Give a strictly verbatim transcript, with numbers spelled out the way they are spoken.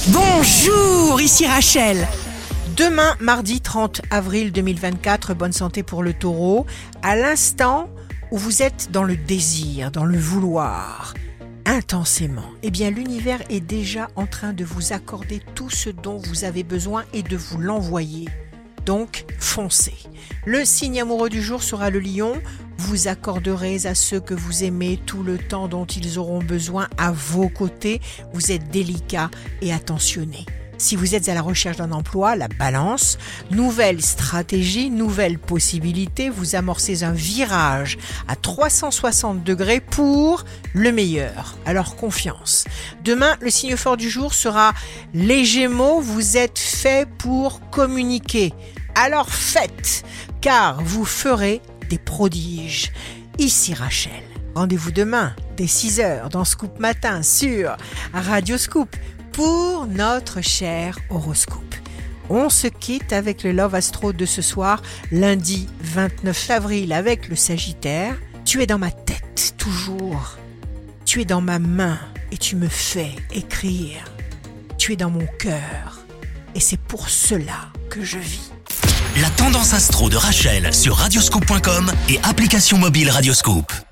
Bonjour, ici Rachel. Demain, mardi trente avril deux mille vingt-quatre, bonne santé pour le taureau. À l'instant où vous êtes dans le désir, dans le vouloir, intensément, eh bien l'univers est déjà en train de vous accorder tout ce dont vous avez besoin et de vous l'envoyer. Donc, foncez. Le signe amoureux du jour sera le lion. Vous accorderez à ceux que vous aimez tout le temps dont ils auront besoin à vos côtés. Vous êtes délicat et attentionné. Si vous êtes à la recherche d'un emploi, la balance, nouvelle stratégie, nouvelle possibilité, vous amorcez un virage à trois cent soixante degrés pour le meilleur. Alors confiance. Demain, le signe fort du jour sera les Gémeaux. Vous êtes fait pour communiquer. Alors faites, car vous ferez des prodiges. Ici Rachel. Rendez-vous demain dès six heures dans Scoop Matin sur Radio Scoop pour notre cher horoscope. On se quitte avec le Love Astro de ce soir, lundi vingt-neuf avril avec le Sagittaire. Tu es dans ma tête toujours. Tu es dans ma main et tu me fais écrire. Tu es dans mon cœur et c'est pour cela que je vis. La tendance astro de Rachel sur radioscoop point com et application mobile Radioscoop.